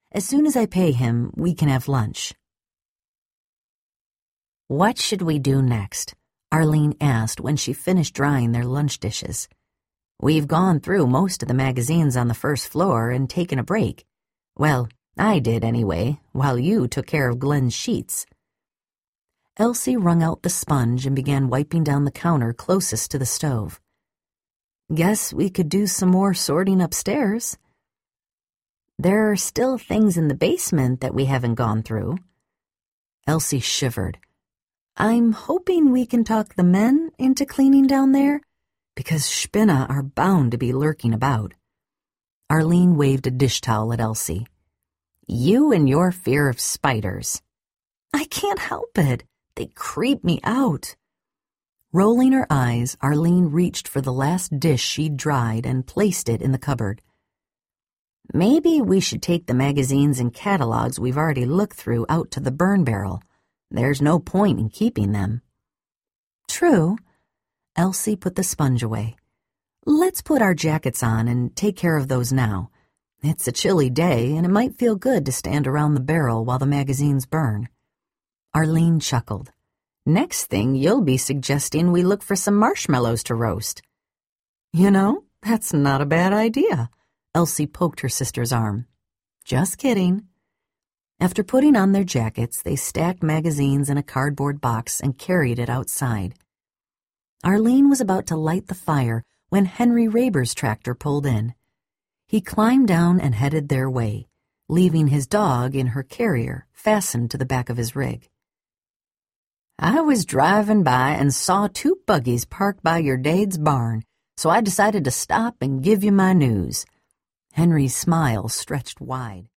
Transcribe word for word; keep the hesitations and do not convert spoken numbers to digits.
As soon as I pay him, we can have lunch." "What should we do next?" Arlene asked when she finished drying their lunch dishes. "We've gone through most of the magazines on the first floor and taken a break. Well, I did anyway, while you took care of Glenn's sheets." Elsie wrung out the sponge and began wiping down the counter closest to the stove. "Guess we could do some more sorting upstairs. There are still things in the basement that we haven't gone through." Elsie shivered. "I'm hoping we can talk the men into cleaning down there, because Spinna are bound to be lurking about." Arlene waved a dish towel at Elsie. "You and your fear of spiders." "I can't help it. They creep me out." Rolling her eyes, Arlene reached for the last dish she'd dried and placed it in the cupboard. "Maybe we should take the magazines and catalogs we've already looked through out to the burn barrel. There's no point in keeping them." "True." Elsie put the sponge away. "Let's put our jackets on and take care of those now. It's a chilly day, and it might feel good to stand around the barrel while the magazines burn." Arlene chuckled. "Next thing, you'll be suggesting we look for some marshmallows to roast." "You know, that's not a bad idea." Elsie poked her sister's arm. "Just kidding." After putting on their jackets, they stacked magazines in a cardboard box and carried it outside. Arlene was about to light the fire when Henry Raber's tractor pulled in. He climbed down and headed their way, leaving his dog in her carrier fastened to the back of his rig. "I was driving by and saw two buggies parked by your dad's barn, so I decided to stop and give you my news." Henry's smile stretched wide.